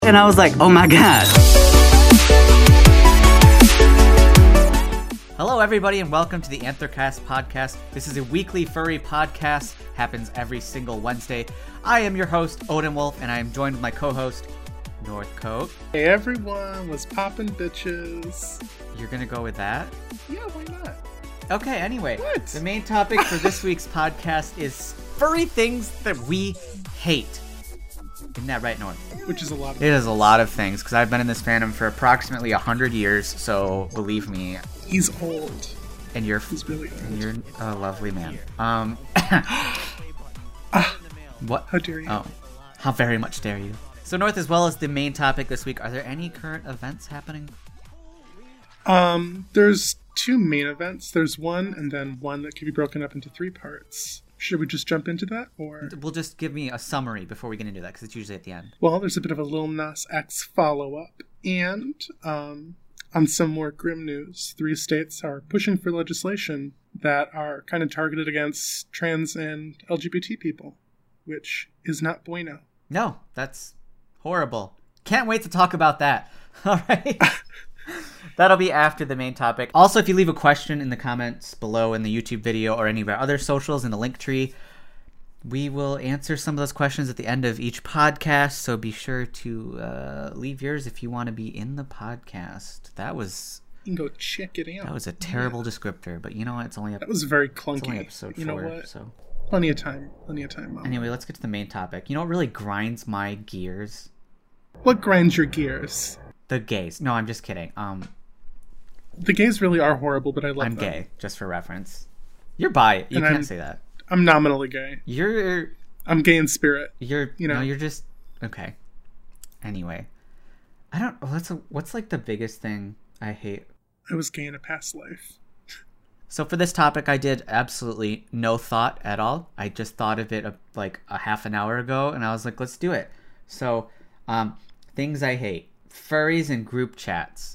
And I was like, oh my god. Hello everybody and welcome to the Anthrocast podcast. This is a weekly furry podcast, happens every single Wednesday. I am your host, Odin Wolf, and I am joined with my co-host, Northcote. Hey everyone, was poppin' bitches. You're gonna go with that? Yeah, why not? Okay, anyway, What? The main topic for this week's podcast is furry things that we hate. Isn't that right, North? Which is a lot of It is a lot of things, because I've been in this fandom for approximately 100 years, so believe me. He's old. And you're He's really old. And you're a lovely man. What? How dare you? Oh, how very much dare you. So North, as well as the main topic this week, are there any current events happening? There's two main events. There's one, and then one that can be broken up into three parts. Should we just jump into that, or? Well, just give me a summary before we get into that, because it's usually at the end. Well, there's a bit of a Lil Nas X follow-up, and on some more grim news, 3 states are pushing for legislation that are kind of targeted against trans and LGBT people, which is not bueno. No, that's horrible. Can't wait to talk about that. All right. That'll be after the main topic. Also, if you leave a question in the comments below in the YouTube video or any of our other socials in the link tree, we will answer some of those questions at the end of each podcast. So be sure to leave yours if you want to be in the podcast. That was... You can go check it out. That was a terrible descriptor, but you know what? It's only That was very it's only clunky. episode 4, You know what? so... Plenty of time. Mama. Anyway, let's get to the main topic. You know what really grinds my gears? What grinds your gears? The gays. No, I'm just kidding. The gays really are horrible, but I love I'm them. gay, just for reference. You're bi. You And can't I'm- say that. I'm nominally gay. I'm gay in spirit. You're You know. no, you're just okay. Anyway, I don't. What's like the biggest thing I hate? I was gay in a past life. So for this topic, I did absolutely no thought at all. I just thought of it like a half an hour ago, and I was like, let's do it. So, things I hate: furries and group chats.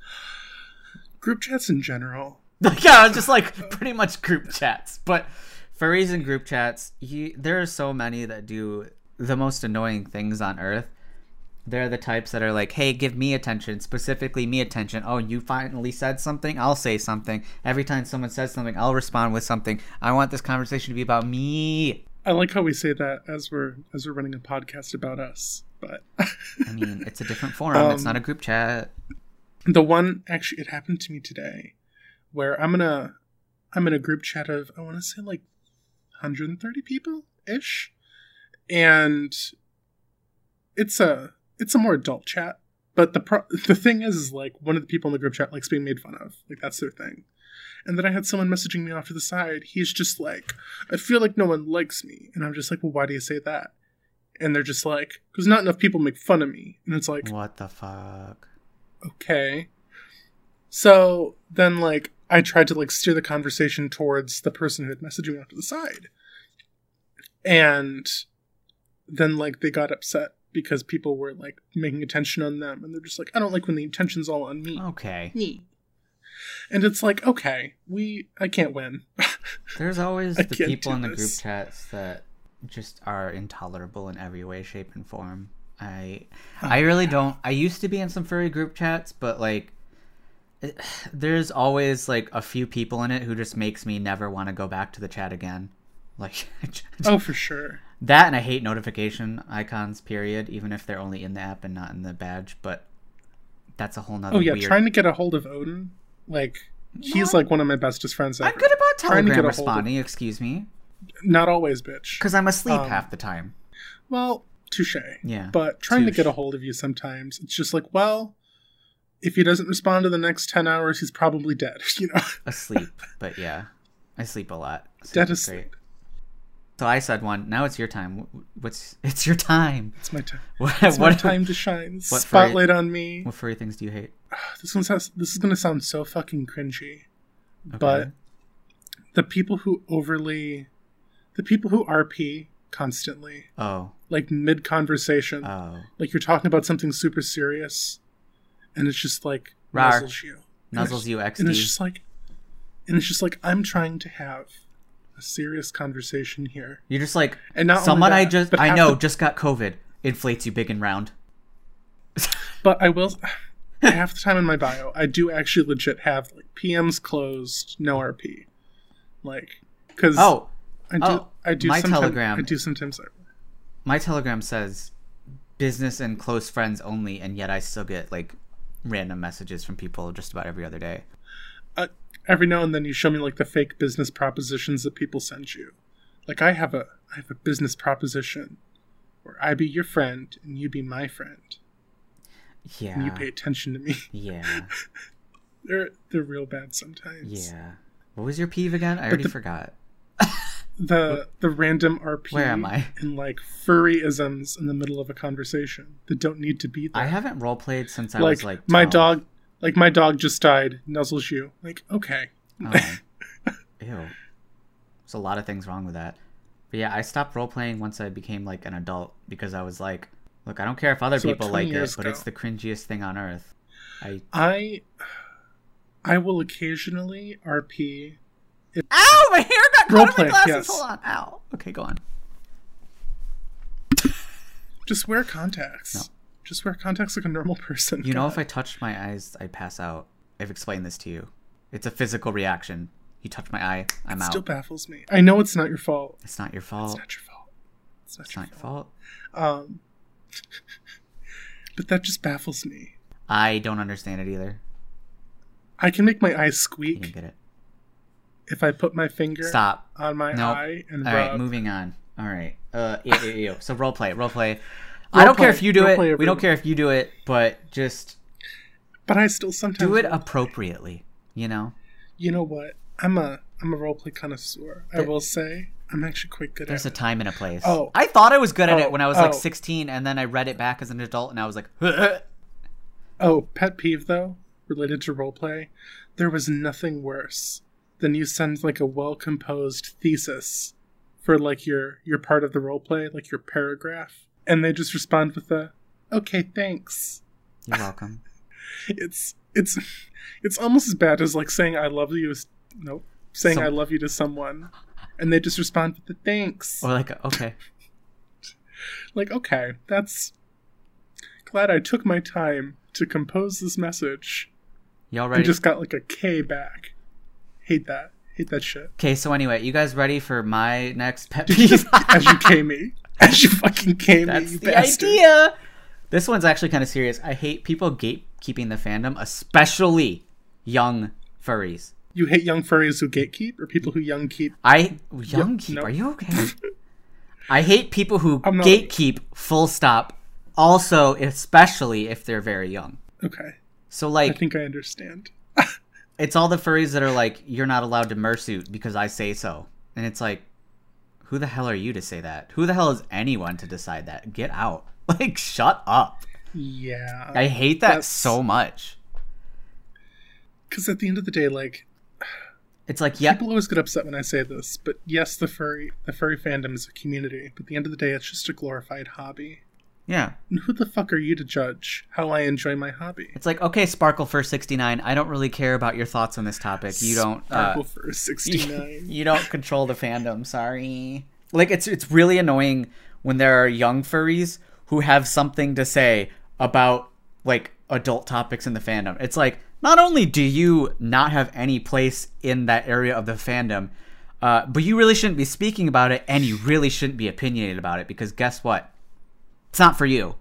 Group chats in general. Yeah, just like pretty much group chats, but furries and group chats. There are so many that do the most annoying things on earth. They're the types that are like, hey, give me attention, specifically me attention. Oh, you finally said something? I'll say something. Every time someone says something, I'll respond with something. I want this conversation to be about me. I like how we say that as we're running a podcast about us, but I mean, it's a different forum. It's not a group chat. the one actually it happened to me today, where I'm in a group chat of I want to say like 130 people ish, and it's a more adult chat. But the thing is like one of the people in the group chat likes being made fun of. Like that's their thing. And then I had someone messaging me off to the side. He's just like, I feel like no one likes me. And I'm just like, well, why do you say that? And they're just like, because not enough people make fun of me. And it's like, What the fuck? okay. So then like I tried to like steer the conversation towards the person who had messaged me off to the side. And then like they got upset because people were like making attention on them, and they're just like, I don't like when the attention's all on me. Okay. Me. And it's like, okay, I can't win. There's always I the can't people do in the group this. chats that just are intolerable in every way, shape, and form. I Oh, really don't. I used to be in some furry group chats, but like, there's always like a few people in it who just makes me never want to go back to the chat again. Like, Oh, for sure. that, and I hate notification icons. Period. Even if they're only in the app and not in the badge, but that's a whole nother. Oh yeah, weird... trying to get a hold of Odin, like he's like one of my bestest friends ever. I'm good about Trying to get Telegram a hold of- responding. Excuse me, Not always, bitch. because I'm asleep half the time. Well, touche. Yeah, But trying to touche. get a hold of you sometimes, it's just like, well, if he doesn't respond to the next 10 hours, he's probably dead, you know? Asleep, but yeah, I sleep a lot. Sleep Dead is asleep. great. So I said one. Now it's your time. It's your time. It's my time. What, It's my what, time to shine. what Spotlight on me. what furry things do you hate? This is going to sound so fucking cringy, Okay. but the people who RP constantly, Oh, like mid-conversation, like you're talking about something super serious, and it's just like Rar. nuzzles you. nuzzles you And it's XD. just like I'm trying to have a serious conversation here. You're just like And not someone only that, but I half know the- just got COVID. Inflates you big and round. But I will. Half the time in my bio, I do actually legit have like PMs closed, no RP. Like, because I do my sometimes, Telegram. I do sometimes. My Telegram says business and close friends only, and yet I still get like random messages from people just about every other day. Every now and then you show me like the fake business propositions that people send you. Like I have a business proposition where I be your friend and you be my friend. Yeah. And you pay attention to me. Yeah. They're real bad sometimes. Yeah. What was your peeve again? I already forgot. The random RP. Where am I? And like furry-isms in the middle of a conversation that don't need to be there. I haven't roleplayed since I was like 12. My dog just died, nuzzles you. Like, okay. Oh. Ew. There's a lot of things wrong with that. But yeah, I stopped roleplaying once I became like an adult because I was like, look, I don't care if other people like it, but it's the cringiest thing on earth. I will occasionally RP. Ow! My hair got caught in my glasses. Yes. Hold on. Ow. Okay, go on. Just wear contacts. No. Just wear contacts like a normal person. You know, if I touched my eyes, I'd pass out. I've explained this to you. It's a physical reaction. You touch my eye, I'm out. It still baffles me. I know it's not your fault. It's not your fault. It's not your fault. It's not your fault. But that just baffles me. I don't understand it either. I can make my eyes You squeak didn't get it. if I put my finger on my eye and All rub. right, moving on. All right. Ew. So role play. I don't care if you do it. We don't care if you do it, but just. But I still sometimes do it appropriately. You know. You know what? I'm a roleplay connoisseur. I will say I'm actually quite good at it. There's a time and a place. Oh. I thought I was good at it when I was like 16, and then I read it back as an adult, and I was like. Oh, pet peeve though, related to roleplay. There was nothing worse than you send like a well-composed thesis for like your part of the roleplay, like your paragraph, and they just respond with a "Okay, thanks." You're welcome. It's almost as bad as like saying I love you. I love you to someone, and they just respond with the thanks. Or like, okay. Like, okay, that's glad I took my time to compose this message. Y'all ready? You just got like a K back. Hate that shit. Okay, so anyway, you guys ready for my next pet peeve? As you K me. As you fucking K me, That's you the bastard. idea. This one's actually kind of serious. I hate people gatekeeping the fandom, especially young furries. You hate young furries who gatekeep, or people who keep? Keep? No. Are you okay? I hate people who not- gatekeep. Full stop. Also, especially if they're very young. Okay. So I like, think I understand. it's all the furries that are like, you're not allowed to mersuit because I say so, and it's like, who the hell are you to say that? Who the hell is anyone to decide that? Get out. Like, shut up. Yeah. I hate that so much. Because at the end of the day, like, it's like, yeah. people always get upset when I say this, but yes, the furry fandom is a community, but at the end of the day, it's just a glorified hobby. Yeah. And who the fuck are you to judge how I enjoy my hobby? It's like, okay, Sparkle for 69, I don't really care about your thoughts on this topic. You don't Sparkle for 69. You don't control the fandom, sorry. Like, it's really annoying when there are young furries who have something to say about like adult topics in the fandom. It's like, not only do you not have any place in that area of the fandom, but you really shouldn't be speaking about it, and you really shouldn't be opinionated about it, because guess what? It's not for you.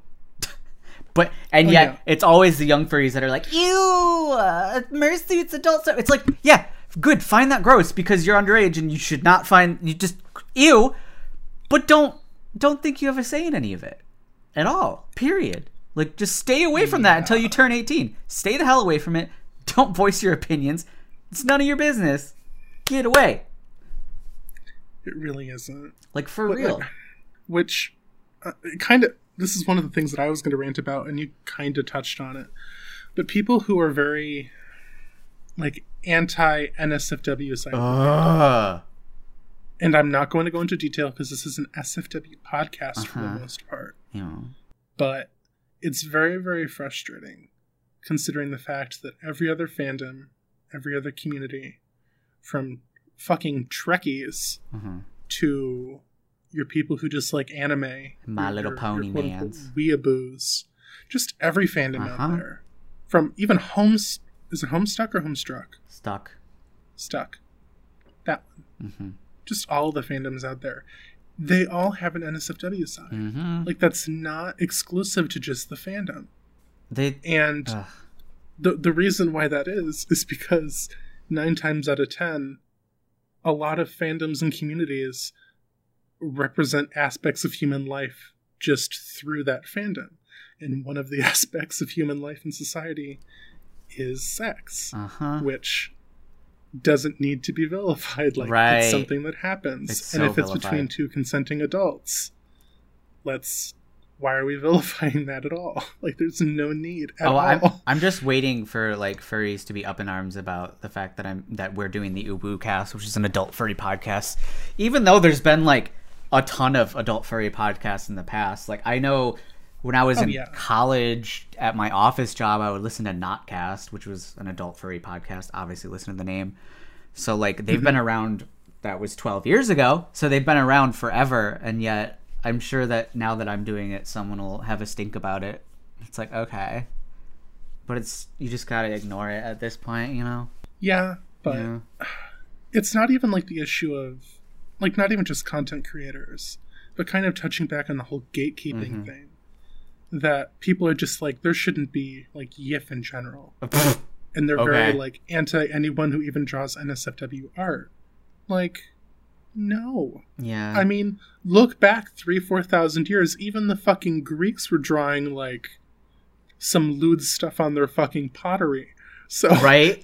It's always the young furries that are like, ew, mersuits, adult stuff. It's like, yeah, good, find that gross because you're underage and you should not ew, but don't think you have a say in any of it at all, period. Like, just stay away from that until you turn 18. Stay the hell away from it. Don't voice your opinions. It's none of your business. Get away. It really isn't. Like, for real. Which, kind of, this is one of the things that I was going to rant about, and you kind of touched on it. But people who are very, like, anti-NSFW side. And I'm not going to go into detail because this is an SFW podcast for the most part. Yeah. But it's very, very frustrating considering the fact that every other fandom, every other community, from fucking Trekkies to your people who just like anime, My Little Pony your mans, weeaboos, just every fandom Uh-huh. out there, from even Homes. Is it Homestuck or Homestruck? Stuck. Stuck. That one. Mm-hmm. Just all the fandoms out there. They all have an NSFW side. Mm-hmm. Like, that's not exclusive to just the fandom. They And ugh. the reason why that is because 9 times out of 10, a lot of fandoms and communities represent aspects of human life just through that fandom. And one of the aspects of human life in society is sex, Uh-huh. which doesn't need to be vilified. Like, Right. it's something that happens. It's and so if it's between vilified. 2 consenting adults, why are we vilifying that at all? Like, there's no need at all. I'm just waiting for like furries to be up in arms about the fact that we're doing the Ubu Cast, which is an adult furry podcast. Even though there's been like a ton of adult furry podcasts in the past. Like, I know when I was in college at my office job, I would listen to Notcast, which was an adult furry podcast. Obviously, listen to the name. So like they've been around. That was 12 years ago. So they've been around forever, and yet I'm sure that now that I'm doing it, someone will have a stink about it. It's like, okay. But you just gotta ignore it at this point, you know? Yeah, but Yeah. it's not even like the issue of, like, not even just content creators, but kind of touching back on the whole gatekeeping thing. That people are just like, there shouldn't be, like, YIF in general. And they're very, like, anti anyone who even draws NSFW art. Like, no. Yeah. I mean, look back 4,000 years, even the fucking Greeks were drawing, like, some lewd stuff on their fucking pottery. So, right?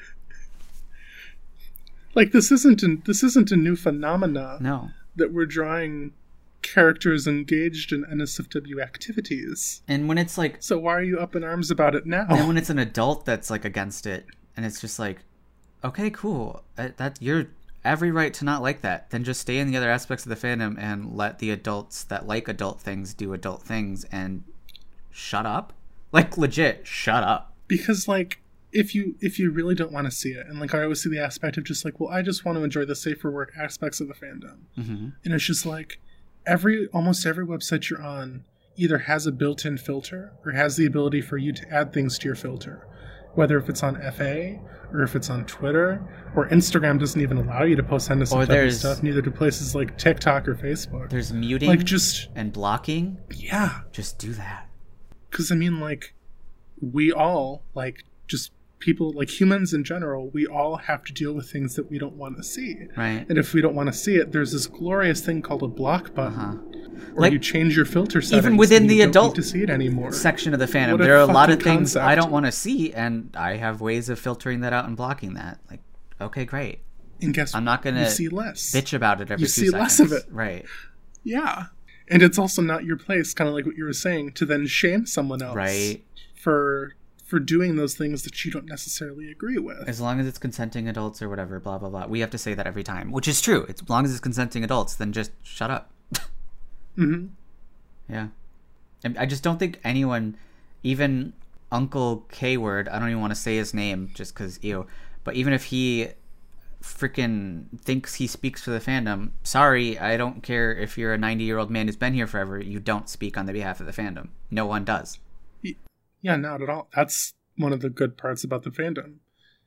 like, this isn't a new phenomena. No. That we're drawing characters engaged in NSFW activities. And when it's like, so why are you up in arms about it now? and when it's an adult that's like against it, and it's just like, okay, cool, that you're every right to not like that. Then just stay in the other aspects of the fandom and let the adults that like adult things do adult things and shut up. Like, legit, shut up. Because, like, if you really don't want to see it, and, like, I always see the aspect of just like, well, I just want to enjoy the safer work aspects of the fandom. Mm-hmm. And it's just like, almost every website you're on either has a built-in filter or has the ability for you to add things to your filter. Whether if it's on FA or if it's on Twitter, or Instagram doesn't even allow you to post NSFW stuff, neither do places like TikTok or Facebook. There's muting, like, just, and blocking. Yeah. Just do that. Because, I mean, like, we all, like, just people, like, humans in general, we all have to deal with things that we don't want to see. Right. And if we don't want to see it, there's this glorious thing called a block button. Or Like, you change your filter settings. even within and the you don't adult need to see it anymore. section of the fandom, What a there are a lot of fucking things concept. I don't want to see, and I have ways of filtering that out and blocking that. Like, okay, great. And guess I'm not gonna you see less. bitch about it every You 2 see seconds. less of it. Right. Yeah. And it's also not your place, kind of like what you were saying, to then shame someone else. Right. For doing those things that you don't necessarily agree with. As long as it's consenting adults or whatever, blah, blah, blah. We have to say that every time, which is true. As long as it's consenting adults, then just shut up. Mm-hmm. Yeah. And I just don't think anyone, even Uncle K-Word, I don't even want to say his name just because, ew, but even if he freaking thinks he speaks for the fandom, sorry, I don't care if you're a 90-year-old man who's been here forever, you don't speak on the behalf of the fandom. No one does. Yeah, not at all. That's one of the good parts about the fandom,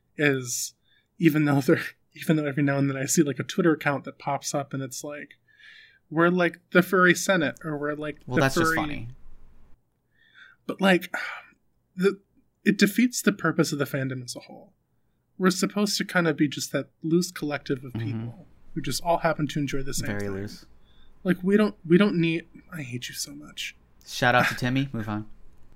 is even though every now and then I see like a Twitter account that pops up and it's like, we're like the furry Senate, or we're like Well, the that's furry... just funny. But like, it defeats the purpose of the fandom as a whole. We're supposed to kind of be just that loose collective of people who just all happen to enjoy the same Very thing. loose. Like, we don't need... I hate you so much. Shout out to Timmy. Move on.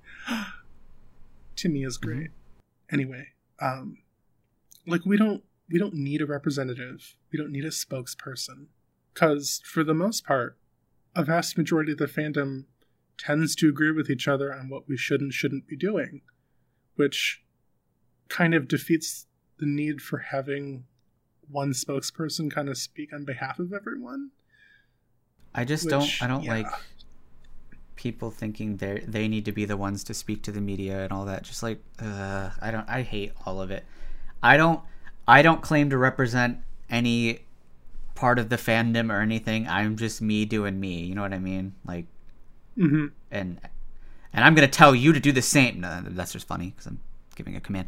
Timmy is great. Anyway, like, we don't need a representative. We don't need a spokesperson. Because, for the most part, a vast majority of the fandom tends to agree with each other on what we should and shouldn't be doing, which kind of defeats the need for having one spokesperson kind of speak on behalf of everyone. I just Which, don't like people thinking they need to be the ones to speak to the media and all that. Just like, I hate all of it. I don't claim to represent any part of the fandom or anything. I'm just me doing me. You know what I mean? Like, and And I'm going to tell you to do the same. No, that's just funny because I'm giving a command.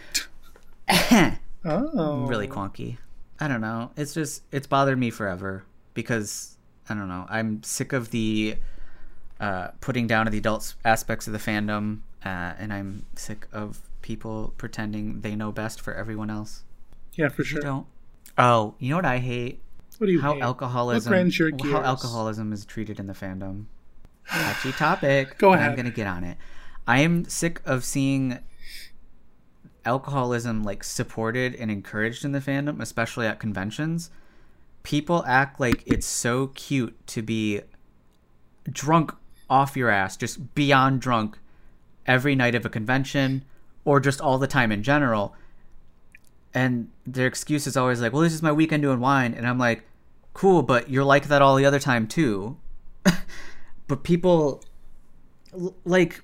Oh. Really quonky. I don't know. It's bothered me forever because, I don't know, I'm sick of the putting down of the adult aspects of the fandom, and I'm sick of people pretending they know best for everyone else. Yeah, for sure. You don't. Oh, you know what I hate? What do you how hate? Alcoholism, what grinds your gears? How alcoholism is treated in the fandom. Touchy topic. Go ahead. I'm gonna get on it. I am sick of seeing alcoholism like supported and encouraged in the fandom, especially at conventions. People act like it's so cute to be drunk off your ass, just beyond drunk every night of a convention or just all the time in general. And their excuse is always like, well, this is my weekend to unwind. And I'm like, cool, but you're like that all the other time too. But people like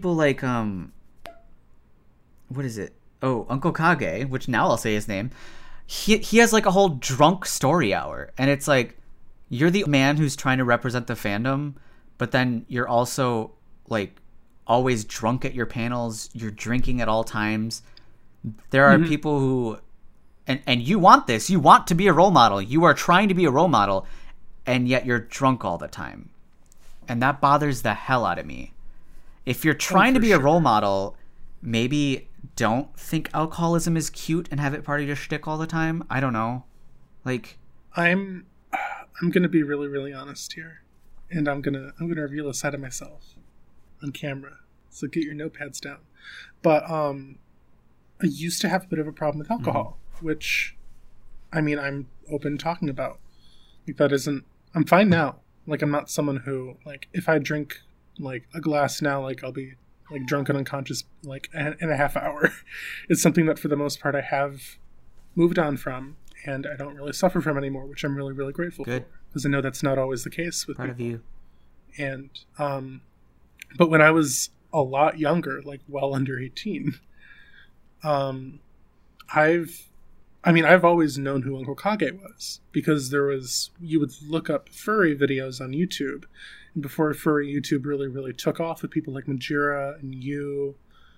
what is it? Oh, Uncle Kage, which now I'll say his name. He has like a whole drunk story hour, and it's like, you're the man who's trying to represent the fandom, but then you're also like always drunk at your panels. You're drinking at all times. There are people who, and you want this. You want to be a role model. You are trying to be a role model, and yet you're drunk all the time. And that bothers the hell out of me. If you're trying to be a role model, maybe don't think alcoholism is cute and have it part of your shtick all the time. I don't know. Like, I'm gonna be really, really honest here, and I'm gonna reveal a side of myself on camera. So get your notepads down. But I used to have a bit of a problem with alcohol, which, I mean, I'm open talking about. Like, that isn't. I'm fine now. Like, I'm not someone who, like, if I drink like a glass now, like, I'll be like drunk and unconscious like in a half hour. It's something that for the most part I have moved on from, and I don't really suffer from anymore, which I'm really, really grateful for, because I know that's not always the case with part people. Of you. And but when I was a lot younger, like well under 18, I've always known who Uncle Kage was, because you would look up furry videos on YouTube. And before furry YouTube really, really took off with people like Majira and you,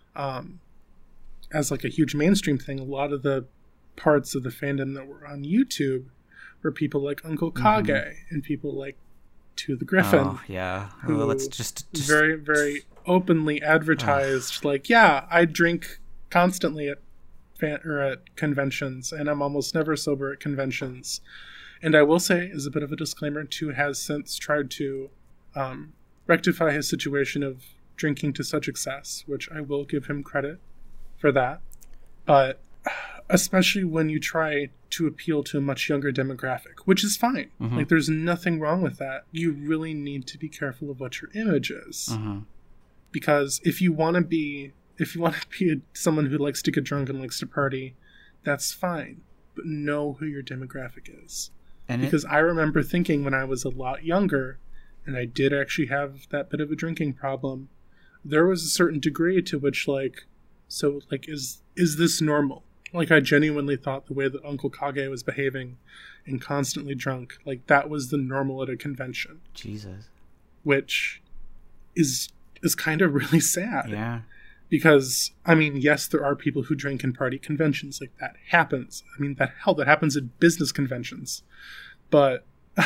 as like a huge mainstream thing, a lot of the parts of the fandom that were on YouTube were people like Uncle Kage and people like To the Griffin. Oh, yeah. Who let's just very, very openly advertised, like, yeah, I drink constantly at conventions, and I'm almost never sober at conventions. And I will say, as a bit of a disclaimer, Tu has since tried to rectify his situation of drinking to such excess, which I will give him credit for that. But especially when you try to appeal to a much younger demographic, which is fine. Like, there's nothing wrong with that. You really need to be careful of what your image is. Because if you want to be someone who likes to get drunk and likes to party, that's fine. But know who your demographic is. Because I remember thinking when I was a lot younger, and I did actually have that bit of a drinking problem, there was a certain degree to which, like, so, like, is this normal? Like, I genuinely thought the way that Uncle Kage was behaving and constantly drunk, like, that was the normal at a convention. Jesus. Which is kind of really sad. Yeah. Because, I mean, yes, there are people who drink and party at conventions. Like, that happens. I mean, that happens at business conventions. But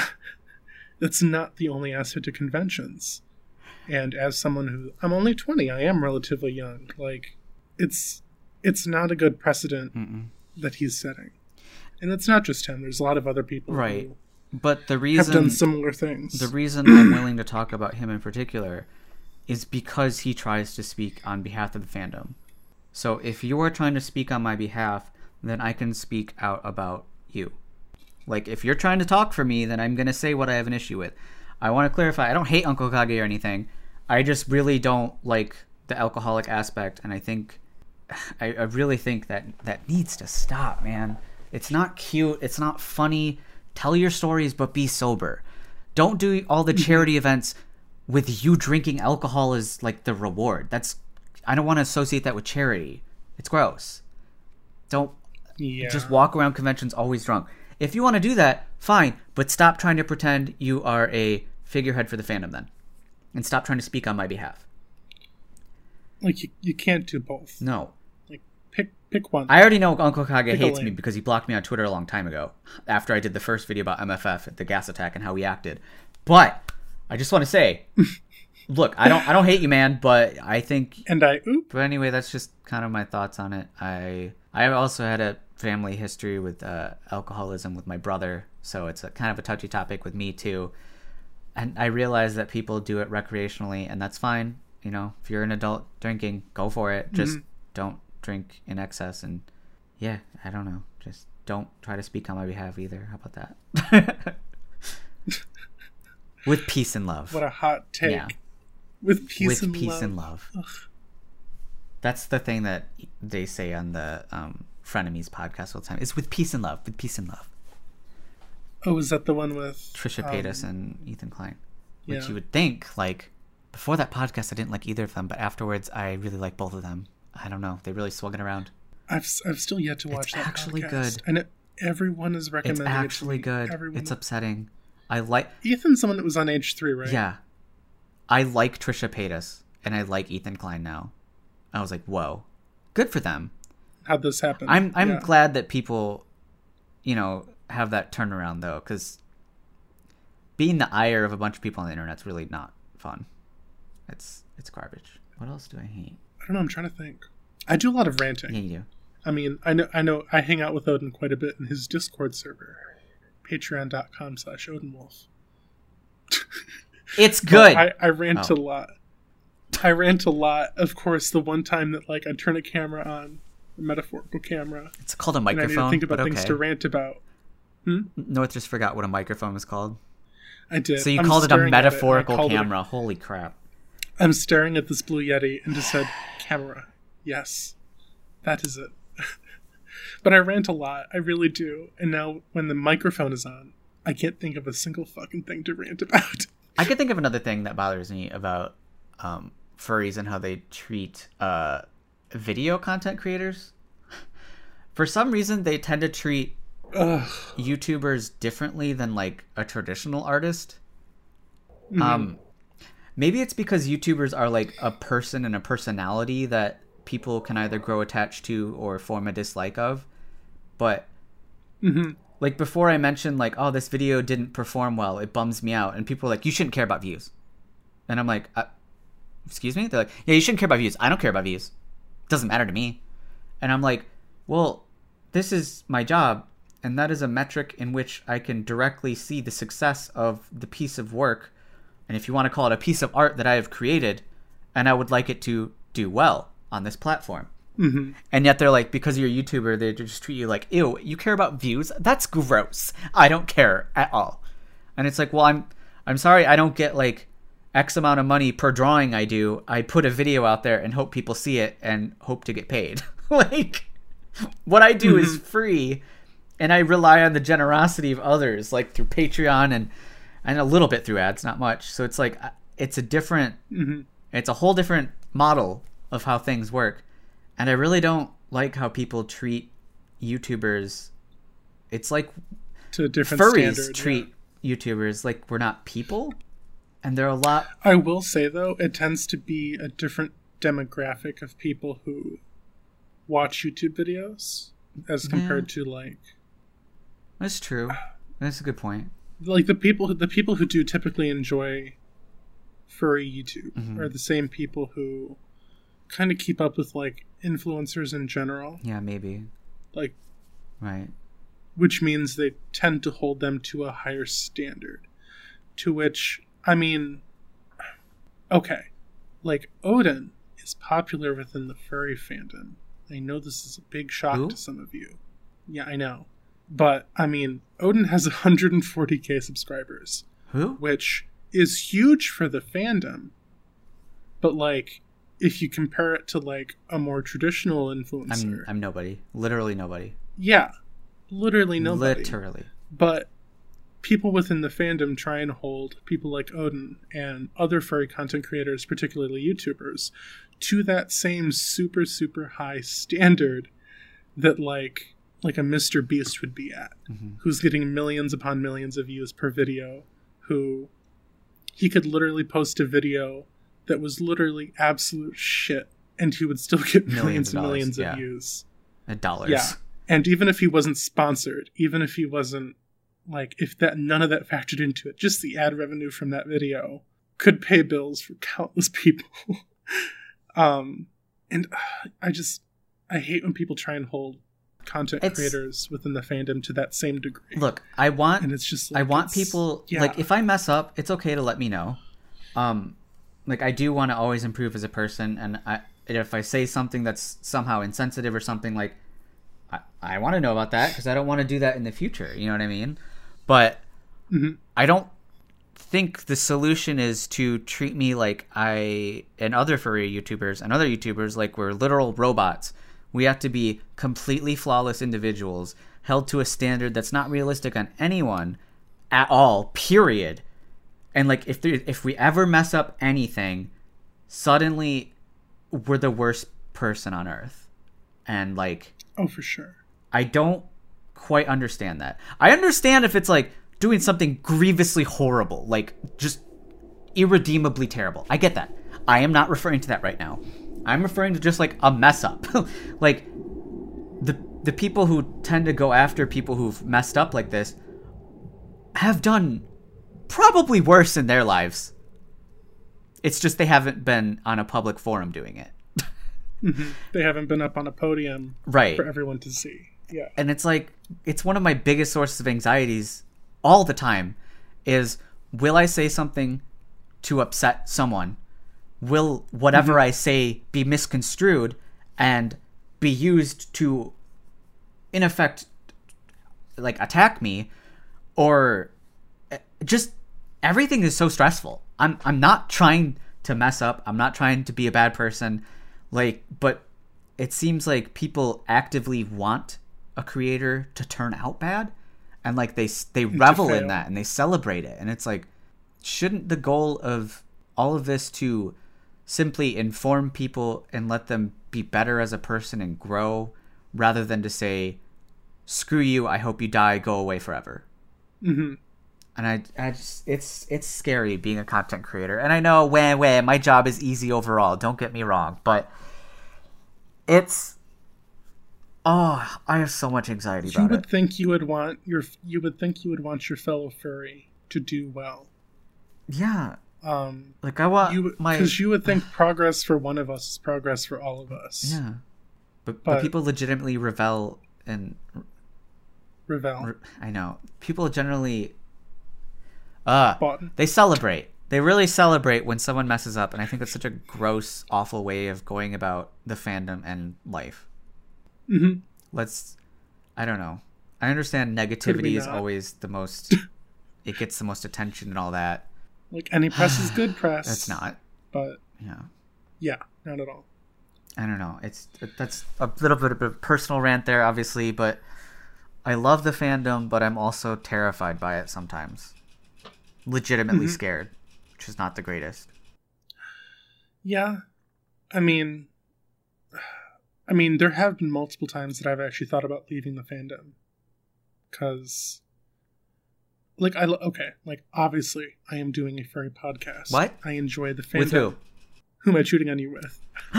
that's not the only aspect of conventions. And as someone I'm only 20, I am relatively young. Like, it's not a good precedent that he's setting. And it's not just him. There's a lot of other people who but the reason, have done similar things. The reason I'm willing to talk about him in particular is because he tries to speak on behalf of the fandom. So if you are trying to speak on my behalf, then I can speak out about you. Like, if you're trying to talk for me, then I'm going to say what I have an issue with. I want to clarify, I don't hate Uncle Kage or anything. I just really don't like the alcoholic aspect, and I really think that needs to stop, man. It's not cute. It's not funny. Tell your stories, but be sober. Don't do all the charity events with you drinking alcohol as, like, the reward. I don't want to associate that with charity. It's gross. Don't just walk around conventions always drunk. If you want to do that, fine, but stop trying to pretend you are a figurehead for the fandom then. And stop trying to speak on my behalf. Like you can't do both. No. Like pick one. I already know Uncle Kage Pick a hates me lane. because he blocked me on Twitter a long time ago after I did the first video about MFF, the gas attack, and how we acted. But I just want to say, look, I don't hate you, man, but I think. And But anyway, that's just kind of my thoughts on it. I also had a family history with alcoholism with my brother, so it's a kind of a touchy topic with me too. And I realize that people do it recreationally, and that's fine. You know, if you're an adult drinking, go for it. Just don't drink in excess. And yeah, I don't know. Just don't try to speak on my behalf either. How about that? With peace and love. What a hot take. Yeah. With peace and love. Ugh. That's the thing that they say on the Frenemies podcast all the time. It's with peace and love. With peace and love. Oh, is that the one with Trisha Paytas and Ethan Klein? Which yeah. you would think, like, before that podcast, I didn't like either of them, but afterwards, I really like both of them. I don't know. They really swung it around. I've still yet to watch it's that actually podcast. good. And everyone is recommending it's actually good. It's upsetting. I like... Ethan's someone that was on Age 3, right? Yeah. I like Trisha Paytas, and I like Ethan Klein now. I was like, whoa. Good for them. How'd this happen? I'm glad that people, you know, have that turnaround, though, because being the ire of a bunch of people on the internet's really not fun. It's garbage. What else do I hate? I don't know. I'm trying to think. I do a lot of ranting. Yeah, you do. I mean, I know. I hang out with Odin quite a bit in his Discord server, patreon.com/OdinWolf. It's good. I rant a lot. I rant a lot. Of course, the one time that like I turn a camera on, a metaphorical camera. It's called a microphone. And I need to think about but things to rant about. North just forgot what a microphone was called. I did. So you called it a metaphorical camera. Holy crap. I'm staring at this Blue Yeti and just said, camera. Yes. That is it. But I rant a lot. I really do. And now when the microphone is on, I can't think of a single fucking thing to rant about. I can think of another thing that bothers me about furries and how they treat video content creators. For some reason, they tend to treat YouTubers differently than like a traditional artist. Maybe it's because YouTubers are like a person and a personality that people can either grow attached to or form a dislike of. But like before I mentioned like, oh, this video didn't perform well, it bums me out, and people are like, you shouldn't care about views. And I'm like, excuse me? They're like, yeah, you shouldn't care about views. I don't care about views. It doesn't matter to me. And I'm like, well, this is my job, and that is a metric in which I can directly see the success of the piece of work, and if you want to call it a piece of art that I have created, and I would like it to do well on this platform. And yet they're like, because you're a YouTuber, they just treat you like, ew, you care about views? That's gross. I don't care at all. And it's like, well, I'm sorry, I don't get like X amount of money per drawing I do. I put a video out there and hope people see it and hope to get paid. Like, what I do is free, and I rely on the generosity of others, like through Patreon and a little bit through ads, not much. So it's like, it's a different, it's a whole different model of how things work. And I really don't like how people treat YouTubers. It's like to a different furries standard, treat YouTubers like we're not people. And they're a lot... I will say, though, it tends to be a different demographic of people who watch YouTube videos as compared to, like... That's true. That's a good point. Like, the people who do typically enjoy furry YouTube are the same people who kind of keep up with, like, influencers in general. Yeah, maybe. Like... Right. Which means they tend to hold them to a higher standard. To which... I mean, okay, like, Odin is popular within the furry fandom. I know this is a big shock to some of you. Yeah, I know. But, I mean, Odin has 140k subscribers. Who? Which is huge for the fandom. But, like, if you compare it to, like, a more traditional influencer... I'm nobody. Literally nobody. Yeah. Literally nobody. Literally. But... people within the fandom try and hold people like Odin and other furry content creators, particularly YouTubers, to that same super, super high standard that like a Mr. Beast would be at, who's getting millions upon millions of views per video, who he could literally post a video that was literally absolute shit and he would still get Millions millions of and dollars, millions yeah. of views. Dollars. Yeah. And even if he wasn't sponsored, even if he wasn't, like, if that none of that factored into it, just the ad revenue from that video could pay bills for countless people. And I hate when people try and hold content creators within the fandom to that same degree. Look, I want, and it's just like, I want people, like, if I mess up, it's okay to let me know. Like, I do want to always improve as a person, and if I say something that's somehow insensitive or something, like, I want to know about that, because I don't want to do that in the future, you know what I mean? But I don't think the solution is to treat me like and other furry YouTubers and other YouTubers like we're literal robots. We have to be completely flawless individuals, held to a standard that's not realistic on anyone at all, period. And, like, if we ever mess up anything, suddenly we're the worst person on earth. And, like... Oh, for sure. I don't quite understand that. I understand if it's, like, doing something grievously horrible, like, just irredeemably terrible. I get that. I am not referring to that right now. I'm referring to just, like, a mess up. Like, the people who tend to go after people who've messed up like this have done probably worse in their lives. It's just they haven't been on a public forum doing it. They haven't been up on a podium for everyone to see. Yeah. And it's like, it's one of my biggest sources of anxieties all the time is, will I say something to upset someone? Will whatever I say be misconstrued and be used to, in effect, like, attack me? Or just everything is so stressful. I'm not trying to mess up. I'm not trying to be a bad person. Like, but it seems like people actively want a creator to turn out bad, and, like, they revel in that and they celebrate it. And it's like, shouldn't the goal of all of this to simply inform people and let them be better as a person and grow, rather than to say, screw you, I hope you die, go away forever? And I just, it's scary being a content creator. And I know, my job is easy overall, don't get me wrong, but it's, I have so much anxiety about it. You would think you would want your fellow furry to do well. Yeah. Like, I want because you would think progress for one of us is progress for all of us. Yeah. But people legitimately revel. I know. People generally they celebrate. They really celebrate when someone messes up, and I think that's such a gross, awful way of going about the fandom and life. I don't know. I understand negativity is always the most, it gets the most attention and all that. Like, any press is good press. That's not. But yeah, not at all. I don't know. That's a little bit of a personal rant there, obviously, but I love the fandom, but I'm also terrified by it sometimes. Legitimately scared, which is not the greatest. Yeah. I mean, there have been multiple times that I've actually thought about leaving the fandom. Because, like, obviously, I am doing a furry podcast. What? I enjoy the fandom. With who? Who am I cheating on you with?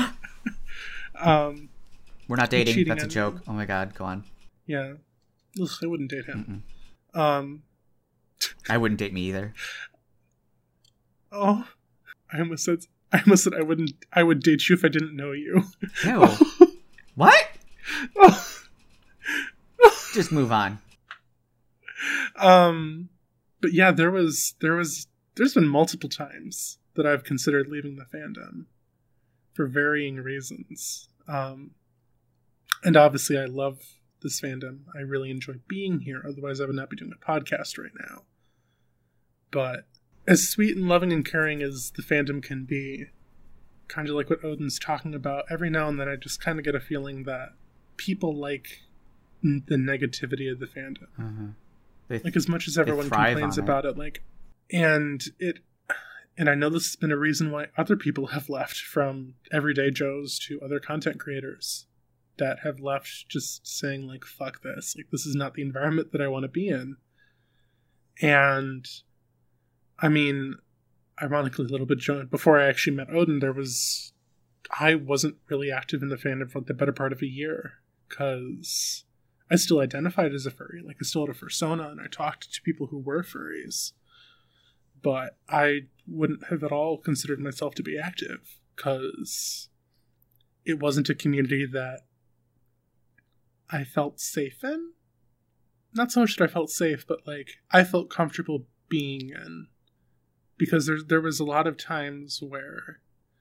We're not dating. That's a joke. Oh my god, go on. Yeah. Ugh, I wouldn't date him. I wouldn't date me either. Oh, I almost said I would date you if I didn't know you. Ew. What? Just move on. But yeah, there's been multiple times that I've considered leaving the fandom for varying reasons. And obviously I love this fandom. I really enjoy being here. Otherwise I would not be doing a podcast right now. But as sweet and loving and caring as the fandom can be, kind of like what Odin's talking about, every now and then I just kind of get a feeling that people like the negativity of the fandom. Like, as much as everyone complains about it, like, and I know this has been a reason why other people have left, from everyday Joes to other content creators that have left just saying, like, fuck this. Like, this is not the environment that I want to be in. And, I mean, ironically, a little bit, before I actually met Odin, there was I wasn't really active in the fandom for the better part of a year because I still identified as a furry. Like, I still had a fursona, and I talked to people who were furries. But I wouldn't have at all considered myself to be active because it wasn't a community that I felt safe in. Not so much that I felt safe, but like I felt comfortable being in. Because there was a lot of times where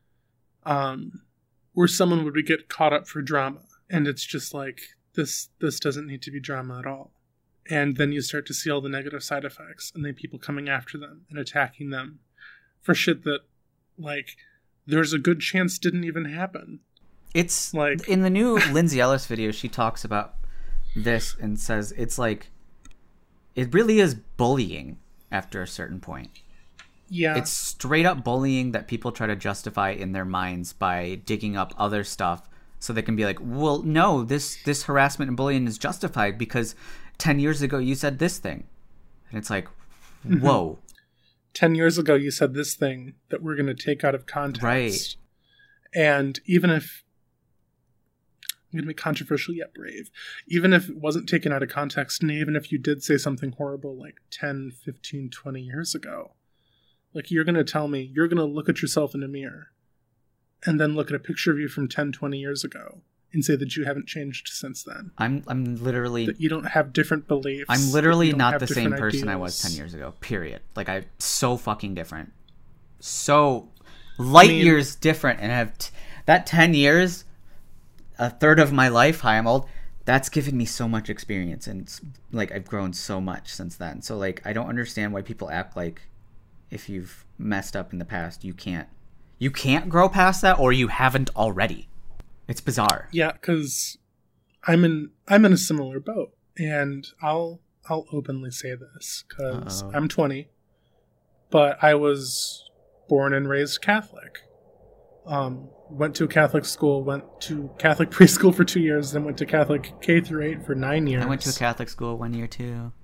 someone would get caught up for drama, and it's just like this doesn't need to be drama at all. And then you start to see all the negative side effects, and then people coming after them and attacking them for shit that, like, there's a good chance didn't even happen. It's like in the new Lindsay Ellis video, she talks about this and says it's like it really is bullying after a certain point. Yeah. It's straight up bullying that people try to justify in their minds by digging up other stuff so they can be like, well, no, this harassment and bullying is justified because 10 years ago you said this thing. And it's like, whoa. 10 years ago you said this thing that we're going to take out of context. Right. And even if, I'm going to be controversial yet brave, even if it wasn't taken out of context, and even if you did say something horrible like 10, 15, 20 years ago, like, you're going to tell me, you're going to look at yourself in a mirror and then look at a picture of you from 10, 20 years ago and say that you haven't changed since then. I'm literally... That you don't have different beliefs. I'm literally not the same person I was 10 years ago, period. Like, I'm so fucking different. So light years different, and have that 10 years, a third of my life, hi, I'm old, that's given me so much experience, and, like, I've grown so much since then. So, like, I don't understand why people act like if you've messed up in the past, you can't grow past that, or you haven't already. It's bizarre. Yeah, because I'm in a similar boat, and I'll openly say this because I'm 20, but I was born and raised Catholic. Went to a Catholic school, went to Catholic preschool for 2 years, then went to Catholic K through 8 for 9 years. I went to a Catholic school 1 year too.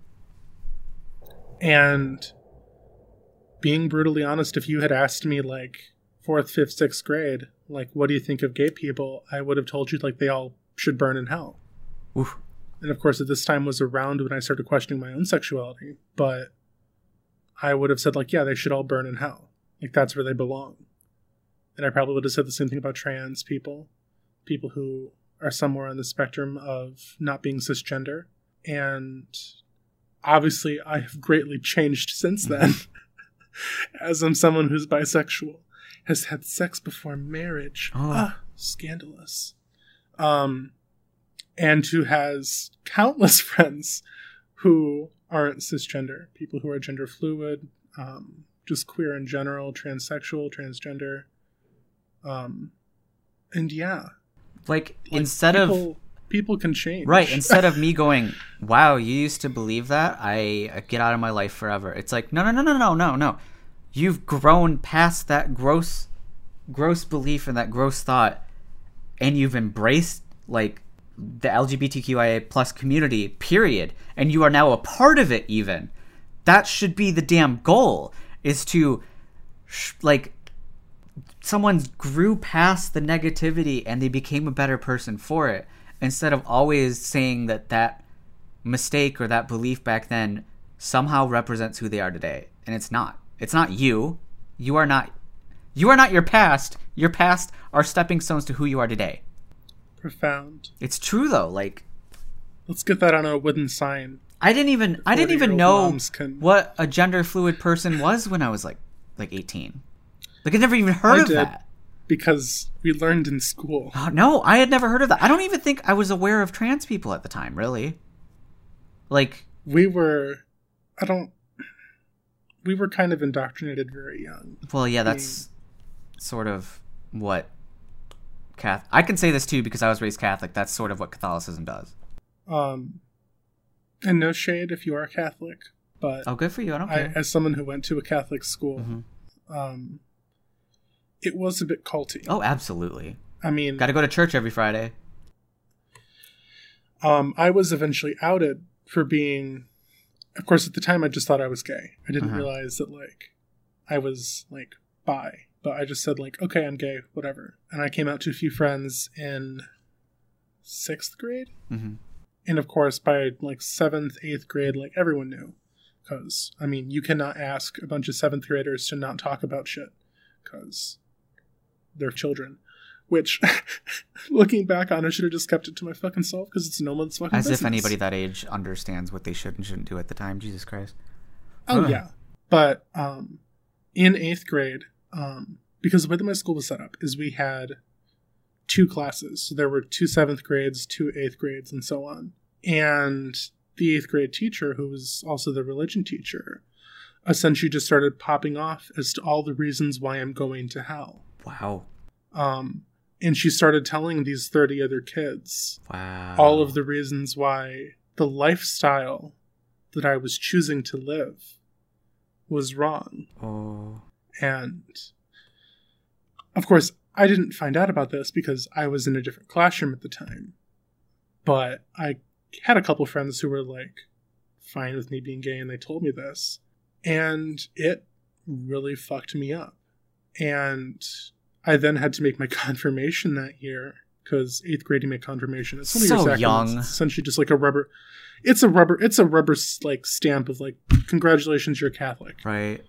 And being brutally honest, if you had asked me like 4th, 5th, 6th grade, like, what do you think of gay people? I would have told you like they all should burn in hell. Oof. And of course, at this time was around when I started questioning my own sexuality. But I would have said like, yeah, they should all burn in hell. Like, that's where they belong. And I probably would have said the same thing about trans people, people who are somewhere on the spectrum of not being cisgender. And obviously, I have greatly changed since then. As I'm someone who's bisexual, has had sex before marriage. Scandalous. And who has countless friends who aren't cisgender, people who are gender fluid, just queer in general, transsexual, transgender. And yeah. Like instead of... People can change. Right, instead of me going, wow, you used to believe that? I get out of my life forever. It's like, no. You've grown past that gross belief and that gross thought, and you've embraced, like, the LGBTQIA plus community, period. And you are now a part of it, even. That should be the damn goal, is to, like, someone grew past the negativity and they became a better person for it. Instead of always saying that mistake or that belief back then somehow represents who they are today. And it's not. It's not you. You are not your past. Your past are stepping stones to who you are today. Profound. It's true though. Like, let's get that on a wooden sign. I didn't even know what a gender fluid person was when I was like 18. Like, I never even heard of that. Because we learned in school. Oh, no, I had never heard of that. I don't even think I was aware of trans people at the time, really. Like... We were kind of indoctrinated very young. Well, yeah, that's sort of what... I can say this, too, because I was raised Catholic. That's sort of what Catholicism does. And no shade if you are Catholic, but... Oh, good for you. I don't care. As someone who went to a Catholic school... Mm-hmm. It was a bit culty. Oh, absolutely. I mean... Gotta go to church every Friday. I was eventually outed for being... Of course, at the time, I just thought I was gay. I didn't realize that, like, I was, like, bi. but I just said like, okay, I'm gay, whatever. And I came out to a few friends in 6th grade. Mm-hmm. And of course, by like 7th, 8th grade, like everyone knew. Because, I mean, you cannot ask a bunch of 7th graders to not talk about shit. Because they're children. Which, looking back on, I should have just kept it to my fucking self because it's no one's fucking As business. if anybody that age understands what they should and shouldn't do at the time. Jesus Christ. Oh, yeah. But in 8th grade, because the way that my school was set up is we had 2 classes. So there were 2 7th grades, 2 8th grades, and so on. And the 8th grade teacher, who was also the religion teacher, essentially just started popping off as to all the reasons why I'm going to hell. Wow. And she started telling these 30 other kids all of the reasons why the lifestyle that I was choosing to live was wrong. Oh. And of course, I didn't find out about this because I was in a different classroom at the time. But I had a couple friends who were like fine with me being gay and they told me this. And it really fucked me up. And I then had to make my confirmation that year because 8th grade you make confirmation. It's one of your sacraments. Young. It's essentially just like a rubber. It's a rubber like stamp of like, congratulations, you're Catholic. Right.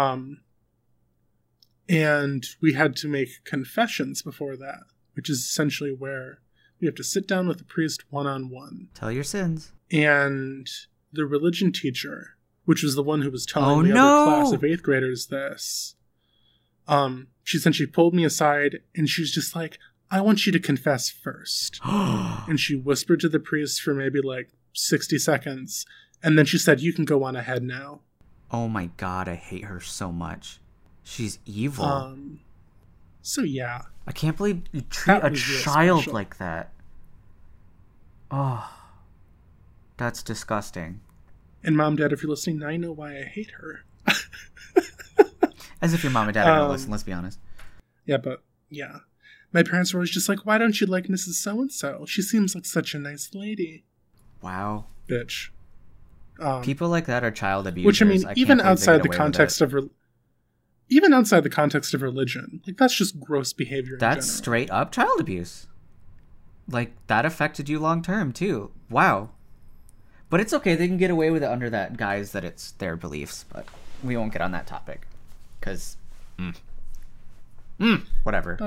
And we had to make confessions before that, which is essentially where we have to sit down with the priest one-on-one. Tell your sins. And the religion teacher, which was the one who was telling the other class of 8th graders this, she essentially pulled me aside and she's just like, I want you to confess first. And she whispered to the priest for maybe like 60 seconds. And then she said, you can go on ahead now. Oh my God, I hate her so much. She's evil. So yeah. I can't believe you treat a child like that. Oh. That's disgusting. And Mom, Dad, if you're listening, now I know why I hate her. As if your mom and dad are going to listen, let's be honest. Yeah, but, yeah. My parents were always just like, why don't you like Mrs. So-and-so? She seems like such a nice lady. Wow. Bitch. People like that are child abusers. Which, I mean, even outside the context of even outside the context of religion, like, that's just gross behavior. That's straight up child abuse. Like, that affected you long term, too. Wow. But it's okay. They can get away with it under that guise that it's their beliefs. But we won't get on that topic. Because, whatever.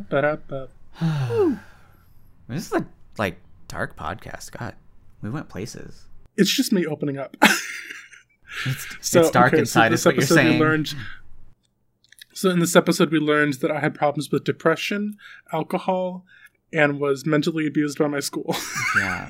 This is a, like, dark podcast. God, we went places. It's just me opening up. It's dark inside, is what you're saying. So in this episode, we learned that I had problems with depression, alcohol, and was mentally abused by my school. Yeah.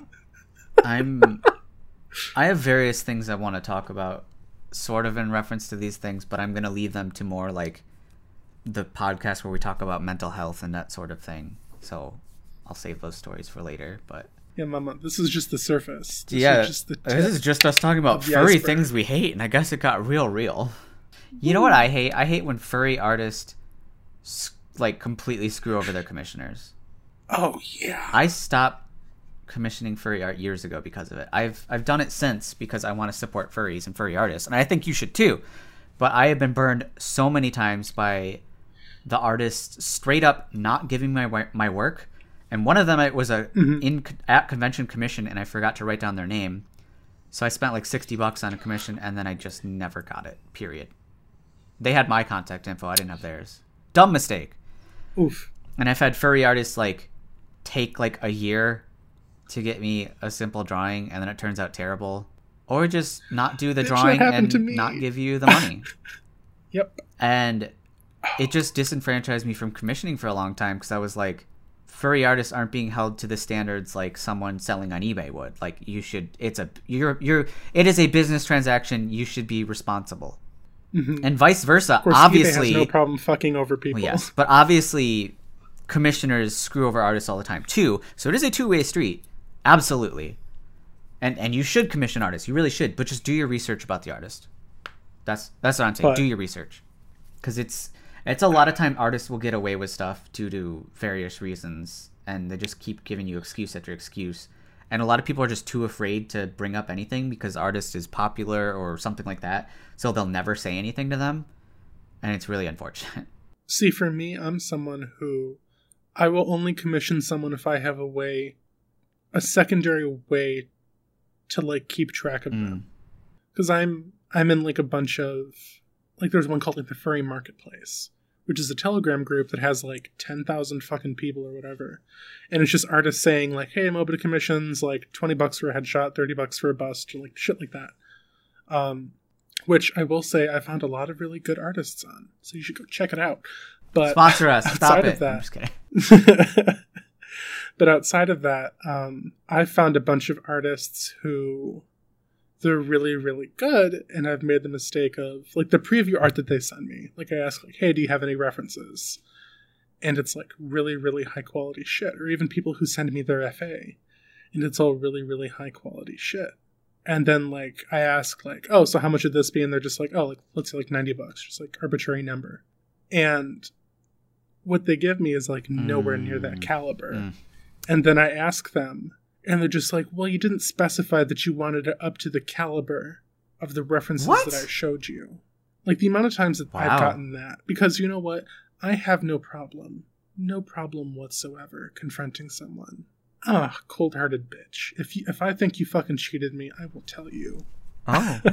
I have various things I want to talk about, sort of in reference to these things, but I'm going to leave them to more like the podcast where we talk about mental health and that sort of thing. So I'll save those stories for later, but... Yeah, Mama, this is just the surface. This is just us talking about furry things we hate, and I guess it got real. You know what I hate? I hate when furry artists, like, completely screw over their commissioners. Oh, yeah. I stopped commissioning furry art years ago because of it. I've done it since because I want to support furries and furry artists, and I think you should too. But I have been burned so many times by the artists straight up not giving my work. And one of them, it was at convention commission, and I forgot to write down their name. So I spent like $60 on a commission, and then I just never got it, period. They had my contact info. I didn't have theirs. Dumb mistake. Oof. And I've had furry artists like take like a year to get me a simple drawing, and then it turns out terrible. Or just not do the drawing and not give you the money. Yep. And it just disenfranchised me from commissioning for a long time because I was like, furry artists aren't being held to the standards like someone selling on eBay would. Like, you should, it is a business transaction. You should be responsible. Mm-hmm. And vice versa. Of course, obviously, eBay has no problem fucking over people. Well, yes, but obviously commissioners screw over artists all the time too. So it is a two-way street. Absolutely. And you should commission artists. You really should, but just do your research about the artist. That's what I'm saying. Do your research. Because it's a lot of time artists will get away with stuff due to various reasons, and they just keep giving you excuse after excuse. And a lot of people are just too afraid to bring up anything because artist is popular or something like that, so they'll never say anything to them, and it's really unfortunate. See, for me, I'm someone who I will only commission someone if I have a secondary way to like keep track of them. Because I'm in like a bunch of, like, there's one called like the Furry Marketplace, which is a Telegram group that has like 10,000 fucking people or whatever. And it's just artists saying like, hey, I'm open to commissions, like $20 for a headshot, $30 for a bust, or like shit like that. Which I will say I found a lot of really good artists on. So you should go check it out. But sponsor us. Stop it. That, I'm just kidding. But outside of that, I found a bunch of artists who they're really, really good, and I've made the mistake of, like, the preview art that they send me. Like, I ask, like, hey, do you have any references? And it's, like, really, really high-quality shit. Or even people who send me their FA, and it's all really, really high-quality shit. And then, like, I ask, like, oh, so how much would this be? And they're just like, oh, like, let's say, like, $90. Just, like, arbitrary number. And what they give me is, like, nowhere near that caliber. And then I ask them, and they're just like, well, you didn't specify that you wanted it up to the caliber of the references that I showed you. Like, the amount of times that I've gotten that. Because you know what? I have no problem whatsoever confronting someone. Cold-hearted bitch. If I think you fucking cheated me, I will tell you. Oh.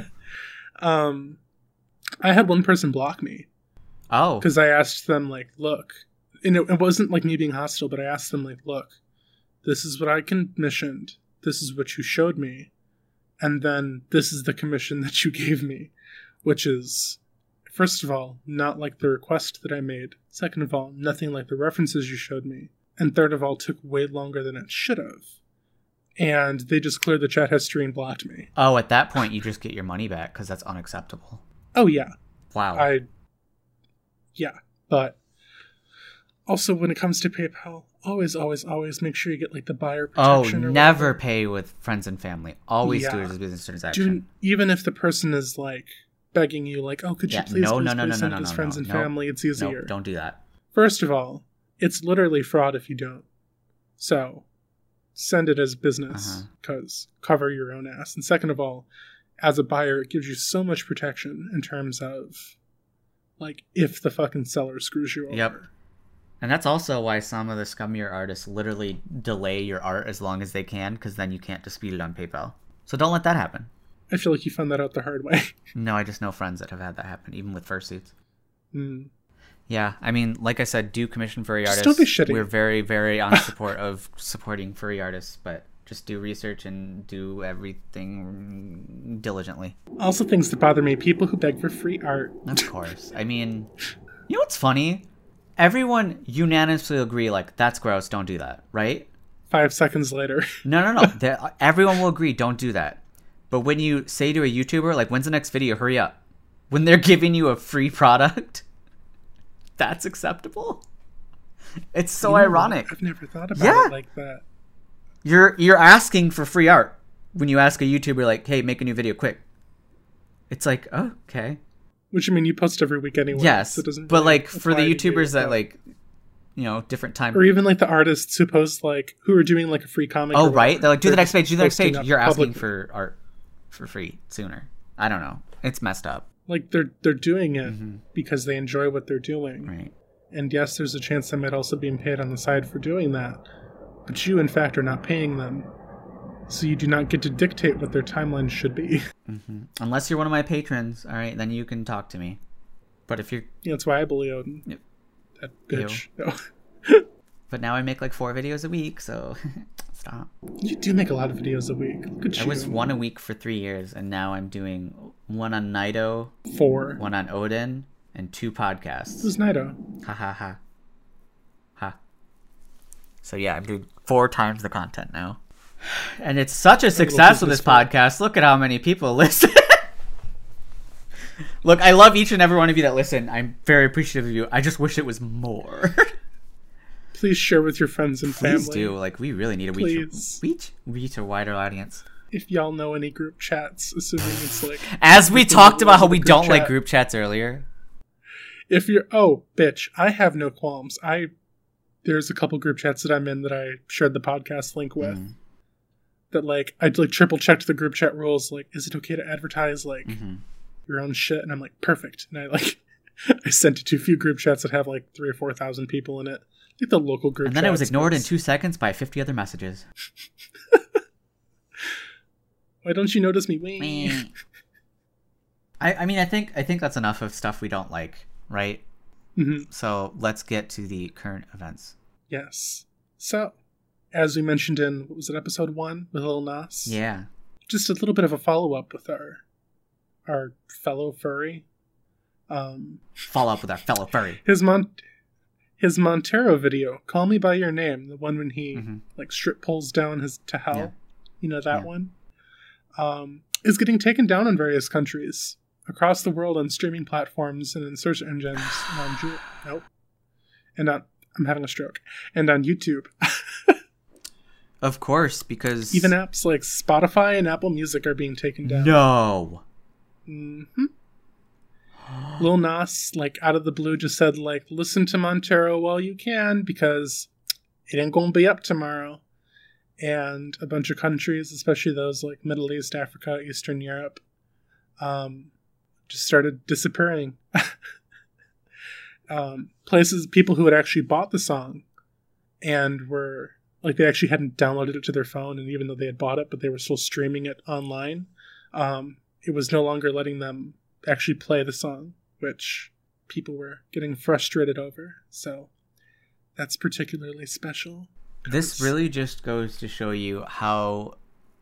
I had one person block me. Oh. Because I asked them, like, look. And it wasn't, like, me being hostile, but I asked them, like, look. This is what I commissioned. This is what you showed me. And then this is the commission that you gave me. Which is, first of all, not like the request that I made. Second of all, nothing like the references you showed me. And third of all, took way longer than it should have. And they just cleared the chat history and blocked me. Oh, at that point, you just get your money back because that's unacceptable. Oh, yeah. Wow. Yeah. But also, when it comes to PayPal, always make sure you get, like, the buyer protection. Oh, never pay with friends and family. Always do it as a business transaction. Even if the person is, like, begging you, like, oh, could you please send it as friends and family? It's easier. No, don't do that. First of all, it's literally fraud if you don't. So, send it as business, because cover your own ass. And second of all, as a buyer, it gives you so much protection in terms of, like, if the fucking seller screws you over. Yep. And that's also why some of the scummier artists literally delay your art as long as they can, because then you can't dispute it on PayPal. So don't let that happen. I feel like you found that out the hard way. No, I just know friends that have had that happen, even with fursuits. Yeah, I mean, like I said, do commission furry artists. Don't be shitty. We're very, very on support of supporting furry artists, but just do research and do everything diligently. Also, things that bother me, people who beg for free art. Of course. I mean, you know what's funny? Everyone unanimously agree, like, that's gross, don't do that, right? 5 seconds later. No. Everyone will agree, don't do that. But when you say to a YouTuber, like, when's the next video, hurry up. When they're giving you a free product, that's acceptable? It's so ironic. I've never thought about it like that. You're asking for free art when you ask a YouTuber, like, hey, make a new video quick. It's like, oh, okay. Which, I mean, you post every week anyway. Yes, so it doesn't but, really like, for the YouTubers that, like, you know, different time. Or even, like, the artists who post, like, who are doing, like, a free comic. Oh, right? They're like, do the next page. You're asking public for art for free sooner. I don't know. It's messed up. Like, they're doing it because they enjoy what they're doing. Right. And yes, there's a chance they might also be paid on the side for doing that. But you, in fact, are not paying them. So you do not get to dictate what their timeline should be. Unless you're one of my patrons, all right, then you can talk to me. But if you're... Yeah, that's why I bully Odin. Yep. That bitch. No. But now I make like 4 videos a week, so stop. You do make a lot of videos a week. Look at you. I was 1 a week for 3 years, and now I'm doing 1 on Naito, 4. 1 on Odin, and 2 podcasts. Who's Naito? Ha ha ha. Ha. So yeah, I'm doing 4 times the content now. And it's such a success with this podcast. Look at how many people listen. Look, I love each and every one of you that listen. I'm very appreciative of you. I just wish it was more. Please share with your friends and family. Please do. Like, we really need a reach a wider audience. If y'all know any group chats, assuming it's like... As we talked about how we don't like group chats earlier. If you're... Oh, bitch. I have no qualms. There's a couple group chats that I'm in that I shared the podcast link with. That, like, I'd, like, triple-checked the group chat rules. Like, is it okay to advertise, like... your own shit, and I'm like, perfect. And I like I sent it to a few group chats that have like 3,000 or 4,000 people in it. Like the local group And then it was chats, ignored in 2 seconds by 50 other messages. Why don't you notice me? Wee. I mean, I think that's enough of stuff we don't like, right? Mm-hmm. So let's get to the current events. Yes. So, as we mentioned in, what was it, episode 1 with Lil Nas? Yeah. Just a little bit of a follow-up with our fellow furry. Follow up with our fellow furry. His Montero video, Call Me By Your Name, the one when he like strip pulls down his to hell. Yeah. You know that one? Is getting taken down in various countries across the world on streaming platforms and in search engines and on I'm having a stroke. And on YouTube. Of course, because even apps like Spotify and Apple Music are being taken down. No. Mm-hmm. Lil Nas, like, out of the blue just said, like, listen to Montero while you can because it ain't gonna be up tomorrow. And a bunch of countries, especially those like Middle East, Africa, Eastern Europe, just started disappearing. Places, people who had actually bought the song and were, like, they actually hadn't downloaded it to their phone, and even though they had bought it, but they were still streaming it online, it was no longer letting them actually play the song, which people were getting frustrated over. So that's particularly special. This really just goes to show you how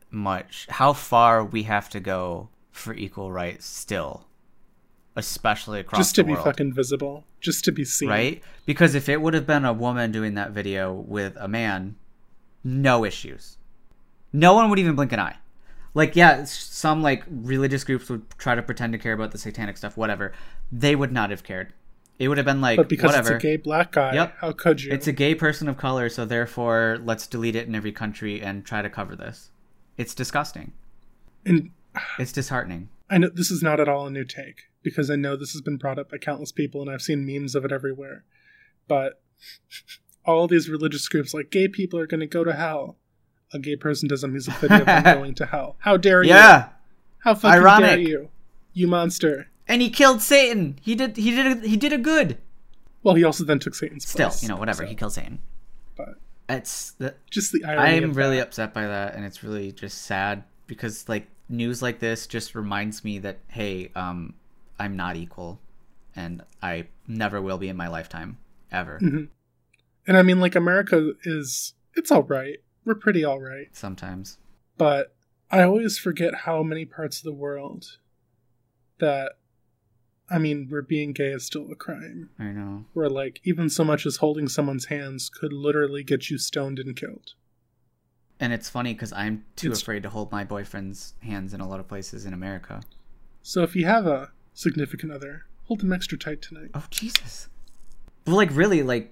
far we have to go for equal rights still, especially across just to the be world. fucking visible, just to be seen, right? Because if it would have been a woman doing that video with a man, no issues. No one would even blink an eye. Like, yeah, some like religious groups would try to pretend to care about the satanic stuff, whatever. They would not have cared. It would have been like, but because whatever. It's a gay black guy, yep. How could you? It's a gay person of color, so therefore let's delete it in every country and try to cover this. It's disgusting. And it's disheartening. I know this is not at all a new take, because I know this has been brought up by countless people and I've seen memes of it everywhere. But all these religious groups, like, gay people are going to go to hell. A gay person does a music video of them going to hell. How dare you? Yeah. How fucking ironic. Dare you? You monster. And he killed Satan. He did a good. Well, he also then took Satan's Still, place. whatever. So. He killed Satan. But it's just the irony. I'm really upset by that, and it's really just sad because, like, news like this just reminds me that, hey, I'm not equal, and I never will be in my lifetime ever. Mm-hmm. And I mean, like, America it's all right. We're pretty all right sometimes, but I always forget how many parts of the world that, I mean, where being gay is still a crime. I know. Where, like, even so much as holding someone's hands could literally get you stoned and killed. And it's funny because I'm too afraid to hold my boyfriend's hands in a lot of places in America. So if you have a significant other, hold them extra tight tonight. Oh, Jesus. But, like, really, like...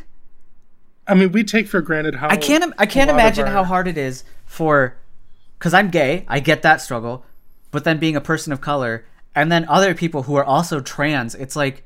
I mean, we take for granted how... I can't imagine how hard it is for... Because I'm gay, I get that struggle. But then being a person of color... And then other people who are also trans, it's like,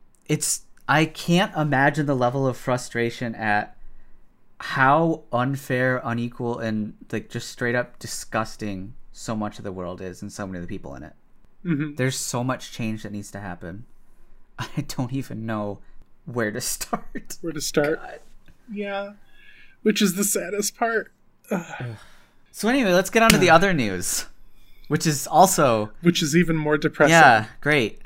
I can't imagine the level of frustration at how unfair, unequal, and, like, just straight up disgusting so much of the world is and so many of the people in it. Mm-hmm. There's so much change that needs to happen. I don't even know where to start. God. Yeah. Which is the saddest part. So anyway, let's get on to the other news. Which is even more depressing. Yeah, great.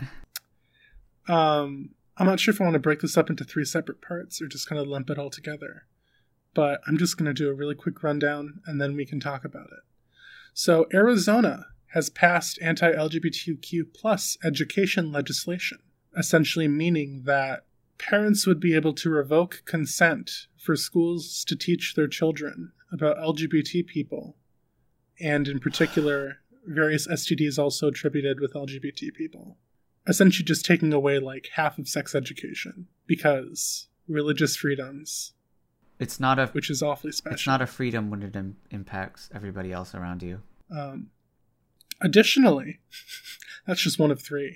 I'm not sure if I want to break this up into 3 separate parts or just kind of lump it all together. But I'm just going to do a really quick rundown and then we can talk about it. So Arizona has passed anti-LGBTQ plus education legislation, essentially meaning that parents would be able to revoke consent for schools to teach their children about LGBT people, and in particular... various STDs also attributed with LGBT people. Essentially just taking away, like, half of sex education because religious freedoms. Which is awfully special. It's not a freedom when it impacts everybody else around you. Additionally, that's just one of 3.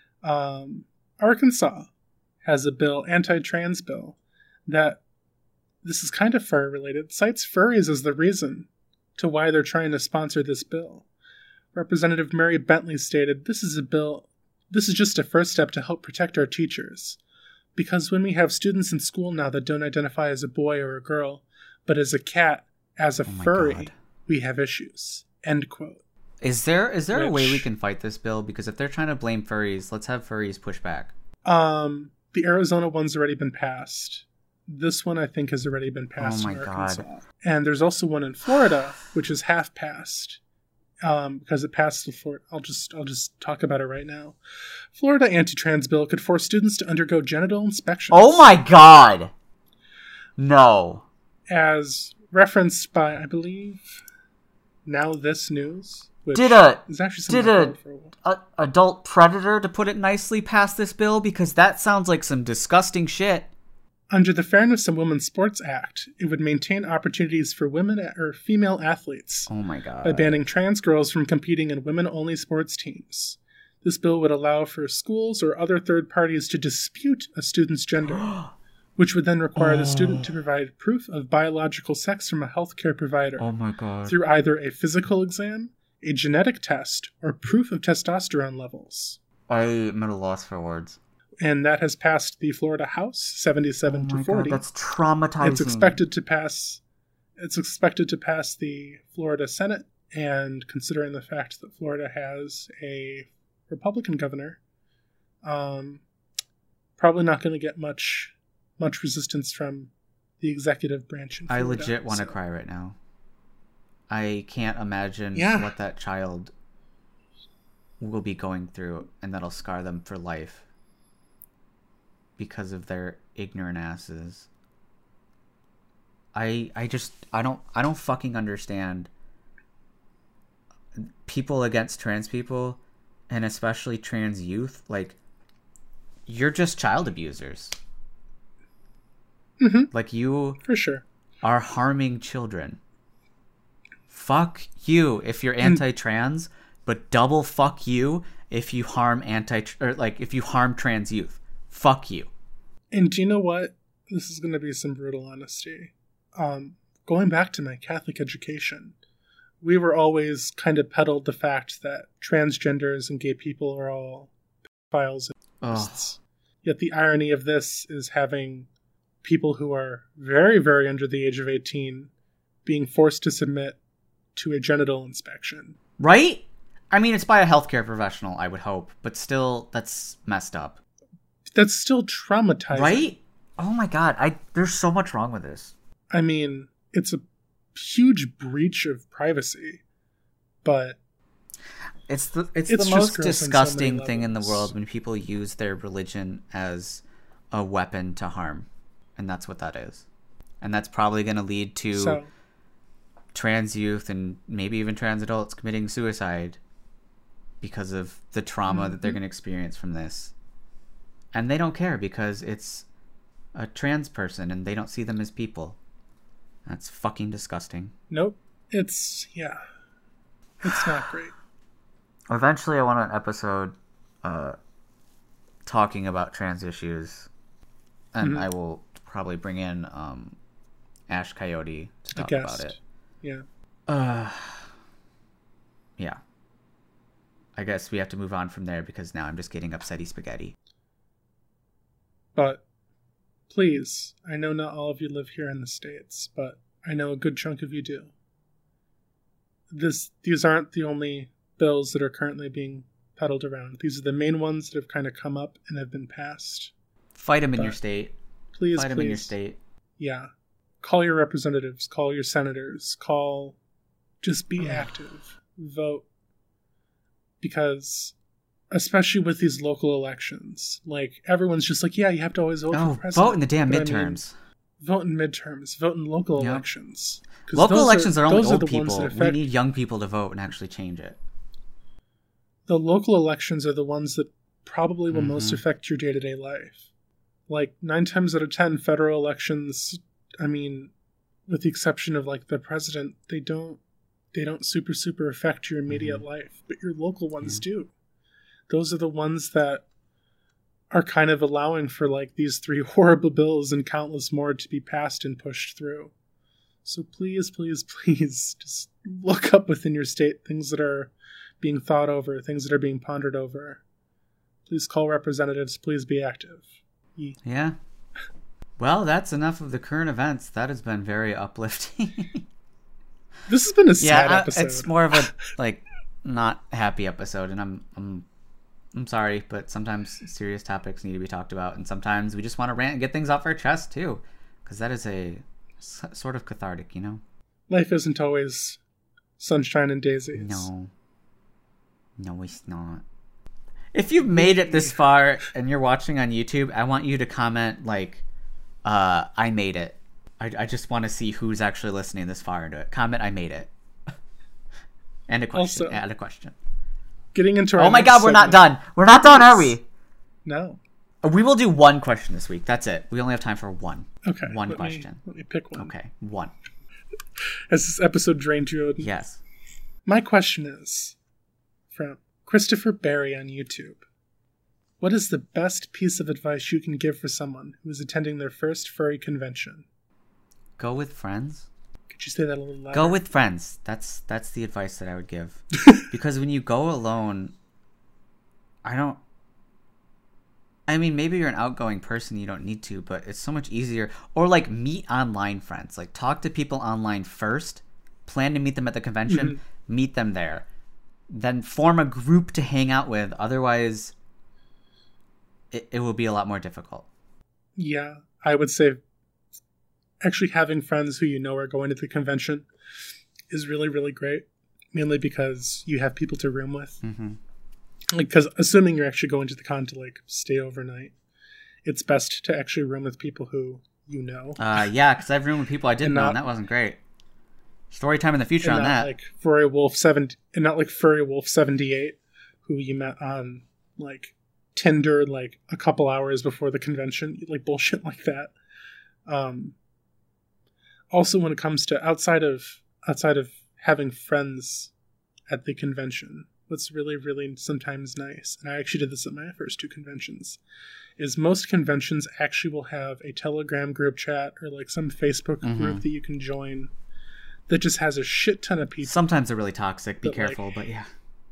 Arkansas has a bill, anti-trans bill, that, this is kind of furry related, cites furries as the reason to why they're trying to sponsor this bill. Representative Mary Bentley stated, "This is a bill This is just a first step to help protect our teachers. Because when we have students in school now that don't identify as a boy or a girl, but as a cat, as a furry, God. we have issues. End quote. Is there a way we Which- can fight this bill? Because if they're trying to blame furries, let's have furries push back. The Arizona one's already been passed. This one, I think, has already been passed Oh my in God. Arkansas. And there's also one in Florida, which is half passed. Because it passed the Florida. I'll just talk about it right now. Florida anti-trans bill could force students to undergo genital inspections. Oh my God! No. As referenced by, I believe, Now This News, which Did a is actually something did I've a, known for a while. a adult predator, to put it nicely, pass this bill? Because that sounds like some disgusting shit. Under the Fairness in Women's Sports Act, it would maintain opportunities for women or female athletes Oh my God. by banning trans girls from competing in women-only sports teams. This bill would allow for schools or other third parties to dispute a student's gender, which would then require the student to provide proof of biological sex from a healthcare provider Oh my God. through either a physical exam, a genetic test, or proof of testosterone levels. I'm at a loss for words. And that has passed the Florida House 77 to 40. God, that's traumatizing. It's expected to pass. It's expected to pass the Florida Senate, and considering the fact that Florida has a Republican governor, probably not going to get much resistance from the executive branch in I Florida. legit want to So, cry right now. I can't imagine Yeah. what that child will be going through, and that'll scar them for life because of their ignorant asses. I don't fucking understand people against trans people, and especially trans youth. Like, you're just child abusers. Mhm. Like, you for sure. are harming children. Fuck you if you're anti-trans, but double fuck you if you harm if you harm trans youth. Fuck you. And do you know what? This is going to be some brutal honesty. Going back to my Catholic education, we were always kind of peddled the fact that transgenders and gay people are all pedophiles and Ugh. rapists. Yet the irony of this is having people who are very, very under the age of 18 being forced to submit to a genital inspection. Right? I mean, it's by a healthcare professional, I would hope, but still, that's messed up. That's still traumatizing. Right? Oh my God, there's so much wrong with this. I mean, it's a huge breach of privacy, but It's the It's the just most gross on so disgusting many thing in the levels. world when people use their religion as a weapon to harm, and that's what that is. And that's probably going to lead to so trans youth and maybe even trans adults committing suicide because of the trauma that they're going to experience from this. And they don't care because it's a trans person and they don't see them as people. That's fucking disgusting. nope. It's not great. Eventually I want an episode talking about trans issues, and I will probably bring in Ash Coyote to I talk guess. about it. Yeah. Yeah. I guess we have to move on from there because now I'm just getting upsetty spaghetti. But please, I know not all of you live here in the States, but I know a good chunk of you do. These aren't the only bills that are currently being peddled around. These are the main ones that have kind of come up and have been passed. Fight them in your But state. Please, Fight them please. in your state. Yeah. Call your representatives, call your senators, just be active, vote. Because, especially with these local elections, like, everyone's just like, yeah, you have to always vote for president. Vote in the damn But I mean, midterms. vote in midterms, vote in local Yep. elections. 'Cause Local those elections are only those old the ones people. that We affect- need young people to vote and actually change it. The local elections are the ones that probably will most Mhm. affect your day-to-day life. Like, 9 times out of 10, federal elections, I mean, with the exception of, like, the president, they don't super affect your immediate life, but your local ones do. Those are the ones that are kind of allowing for, like, these 3 horrible bills and countless more to be passed and pushed through. So please, please, please, just look up within your state things that are being thought over, things that are being pondered over. Please call representatives. Please be active. Yeah. Well, that's enough of the current events. That has been very uplifting. This has been a sad episode. It's more of a not happy episode, and I'm sorry, but sometimes serious topics need to be talked about, and sometimes we just want to rant and get things off our chest too, because that is a sort of cathartic, Life isn't always sunshine and daisies. No, it's not. If you've made it this far and you're watching on YouTube, I want you to comment I made it. I just want to see who's actually listening this far into it. Comment, I made it. And a question. Also, add a question. Getting into our Oh my god, we're not done. We're not done, are we? No. We will do one question this week. That's it. We only have time for one. Okay. One question. Let me pick one. Okay, one. Has this episode drained you? Yes. My question is from Christopher Barry on YouTube. What is the best piece of advice you can give for someone who is attending their first furry convention? Go with friends. Could you say that a little louder? Go with friends. That's the advice that I would give. Because when you go alone, maybe you're an outgoing person, you don't need to, but it's so much easier. Or meet online friends. Talk to people online first, plan to meet them at the convention, meet them there. Then form a group to hang out with. Otherwise, it will be a lot more difficult. Yeah, I would say actually having friends who are going to the convention is really, really great. Mainly because you have people to room with. Mm-hmm. Because assuming you're actually going to the con to stay overnight, it's best to actually room with people who you know. Yeah, because I've roomed with people I didn't know, and that wasn't great. Story time in the future on that. And not like Furry Wolf 78, who you met on Tinder a couple hours before the convention, bullshit like that. Also, when it comes to outside of having friends at the convention, what's really, really sometimes nice, and I actually did this at my first 2 conventions, is most conventions actually will have a Telegram group chat or some Facebook group that you can join that just has a shit ton of people. Sometimes they're really toxic. Be careful, but yeah.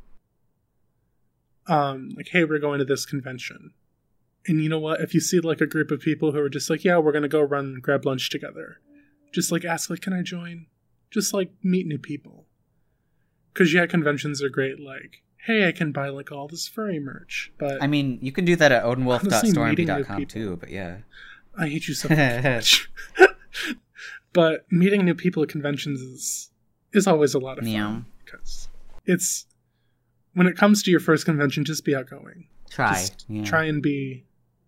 Hey, we're going to this convention. And you know what? If you see a group of people who are just yeah, we're going to go grab lunch together. Just ask, can I join? Just meet new people. Because conventions are great. Hey, I can buy all this furry merch. But you can do that at odinwolf.stormv.com too, but yeah. I hate you so much. But meeting new people at conventions is always a lot of fun. Because it's, when it comes to your first convention, just be outgoing. Try and be,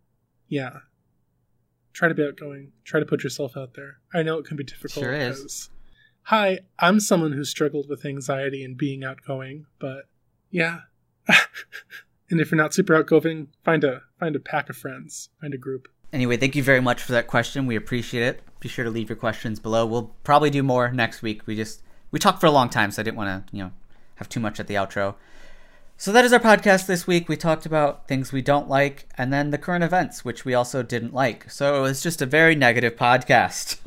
try to be outgoing. Try to put yourself out there. I know it can be difficult. Sure is. Hi, I'm someone who struggled with anxiety and being outgoing, but yeah. And if you're not super outgoing, find a pack of friends, find a group. Anyway, thank you very much for that question. We appreciate it. Be sure to leave your questions below. We'll probably do more next week. We talked for a long time, so I didn't want to, have too much at the outro. So that is our podcast this week. We talked about things we don't like, and then the current events, which we also didn't like. So it was just a very negative podcast.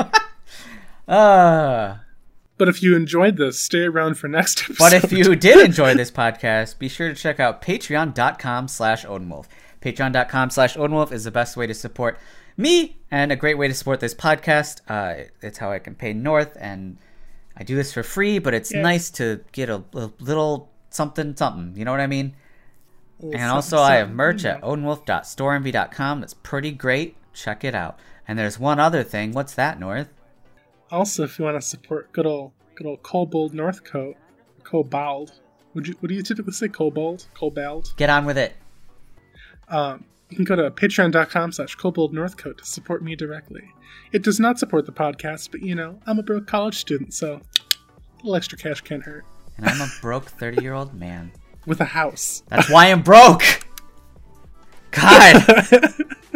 But if you enjoyed this, stay around for next episode. But if you did enjoy this podcast, be sure to check out patreon.com/OdinWolf. Patreon.com/OdinWolf is the best way to support me and a great way to support this podcast. It's how I can pay North, and I do this for free, but it's nice to get a little something. You know what I mean? And also, I have merch at odinwolf.stormv.com. That's pretty great. Check it out. And there's one other thing. What's that, North? Also, if you want to support good old Kobold Northcote, Kobold. What do you typically say? Kobold? Kobold? Get on with it. You can go to patreon.com/Kobold Northcote to support me directly. It does not support the podcast, but I'm a broke college student, so a little extra cash can't hurt. And I'm a broke 30-year-old man. With a house. That's why I'm broke! God!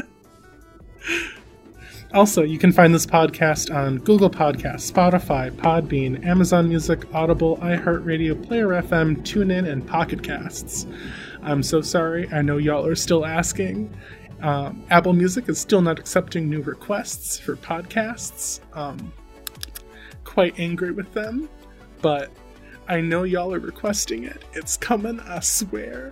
Also, you can find this podcast on Google Podcasts, Spotify, Podbean, Amazon Music, Audible, iHeartRadio, Player FM, TuneIn, and Pocket Casts. I'm so sorry. I know y'all are still asking. Apple Music is still not accepting new requests for podcasts. Quite angry with them, but I know y'all are requesting it. It's coming, I swear.